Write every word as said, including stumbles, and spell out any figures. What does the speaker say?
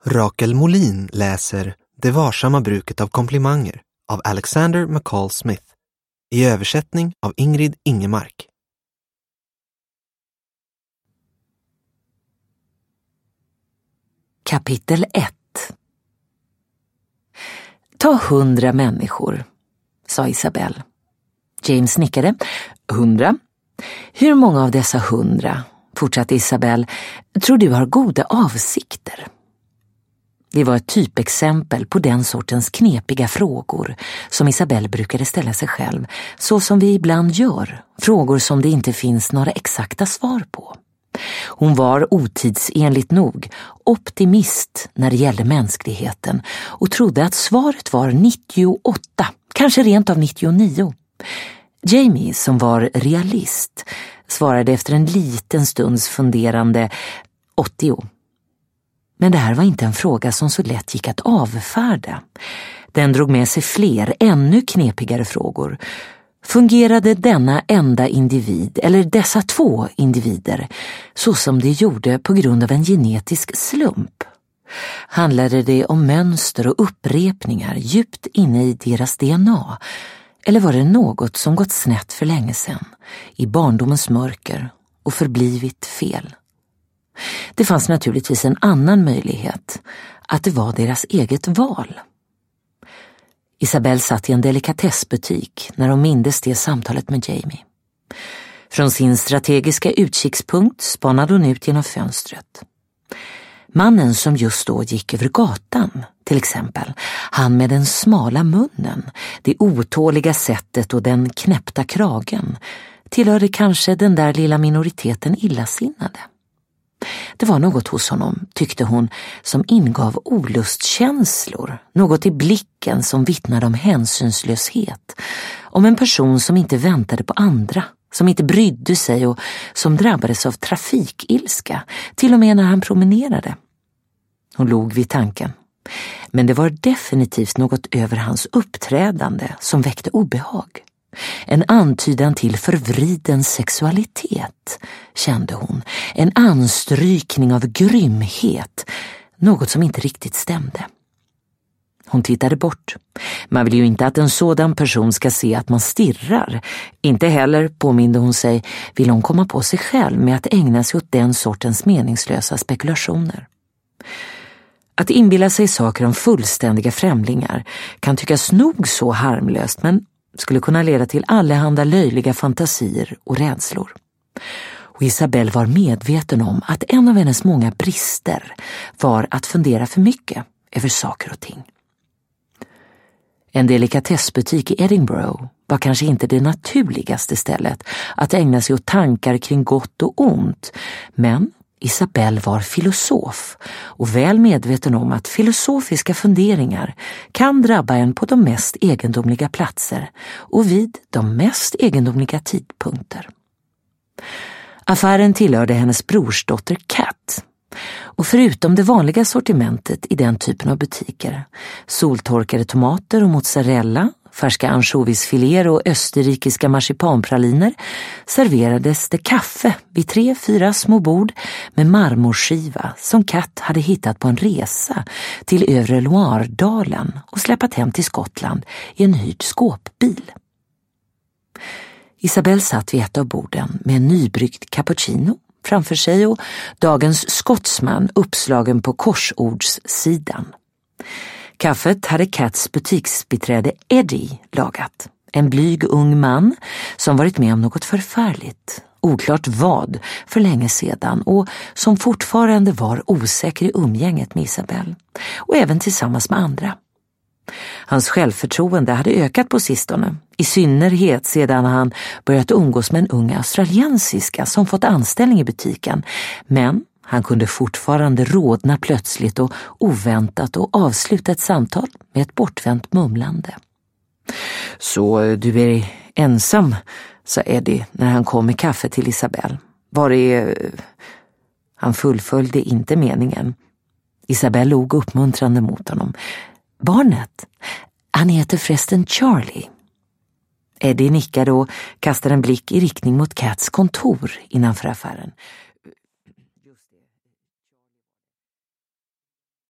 Rakel Molin läser Det varsamma bruket av komplimanger av Alexander McCall Smith i översättning av Ingrid Ingemark. Kapitel ett. Ta hundra människor, sa Isabelle. James nickade. Hundra. Hur många av dessa hundra, fortsatte Isabelle, tror du har goda avsikter? Det var ett typexempel på den sortens knepiga frågor som Isabelle brukade ställa sig själv, så som vi ibland gör, frågor som det inte finns några exakta svar på. Hon var otidsenligt nog optimist när det gällde mänskligheten och trodde att svaret var nittioåtta, kanske rent av nittionio. Jamie, som var realist, svarade efter en liten stunds funderande åttio. Men det här var inte en fråga som så lätt gick att avfärda. Den drog med sig fler, ännu knepigare frågor. Fungerade denna enda individ, eller dessa två individer, så som det gjorde på grund av en genetisk slump? Handlade det om mönster och upprepningar djupt inne i deras D N A? Eller var det något som gått snett för länge sedan, i barndomens mörker, och förblivit fel? Det fanns naturligtvis en annan möjlighet, att det var deras eget val. Isabelle satt i en delikatessbutik när hon mindes det samtalet med Jamie. Från sin strategiska utkikspunkt spanade hon ut genom fönstret. Mannen som just då gick över gatan, till exempel, han med den smala munnen, det otåliga sättet och den knäppta kragen, tillhörde kanske den där lilla minoriteten illasinnade. Det var något hos honom, tyckte hon, som ingav olustkänslor, något i blicken som vittnade om hänsynslöshet, om en person som inte väntade på andra, som inte brydde sig och som drabbades av trafikilska, till och med när han promenerade. Hon log vid tanken. Men det var definitivt något över hans uppträdande som väckte obehag. En antydan till förvriden sexualitet, kände hon. En anstrykning av grymhet, något som inte riktigt stämde. Hon tittade bort. Man vill ju inte att en sådan person ska se att man stirrar. Inte heller, påminde hon sig, vill hon komma på sig själv med att ägna sig åt den sortens meningslösa spekulationer. Att inbilla sig saker om fullständiga främlingar kan tyckas nog så harmlöst, men skulle kunna leda till allehanda löjliga fantasier och rädslor. Och Isabelle var medveten om att en av hennes många brister var att fundera för mycket över saker och ting. En delikatessbutik i Edinburgh var kanske inte det naturligaste stället att ägna sig åt tankar kring gott och ont, men Isabelle var filosof och väl medveten om att filosofiska funderingar kan drabba en på de mest egendomliga platser och vid de mest egendomliga tidpunkter. Affären tillhörde hennes brorsdotter Kat, och förutom det vanliga sortimentet i den typen av butiker, soltorkade tomater och mozzarella, färska ansjovisfiléer och österrikiska marsipanpraliner, serverades det kaffe vid tre, fyra små bord med marmorskiva som Kat hade hittat på en resa till övre Loire-dalen och släpat hem till Skottland i en hyrd skåpbil. Isabelle satt vid ett av borden med en nybryggd cappuccino framför sig och dagens skottsman uppslagen på korsordssidan. Kaffet hade Kats butiksbiträde Eddie lagat. En blyg ung man som varit med om något förfärligt, oklart vad, för länge sedan och som fortfarande var osäker i umgänget med Isabelle och även tillsammans med andra. Hans självförtroende hade ökat på sistone, i synnerhet sedan han börjat umgås med en ung australiensiska som fått anställning i butiken, men han kunde fortfarande rodna plötsligt och oväntat och avsluta ett samtal med ett bortvänt mumlande. Så du är ensam, sa Eddie när han kom med kaffe till Isabelle. Var är... Han fullföljde inte meningen. Isabelle log uppmuntrande mot honom. Barnet, han heter förresten Charlie. Eddie nickade och kastade en blick i riktning mot Kats kontor innanför affären.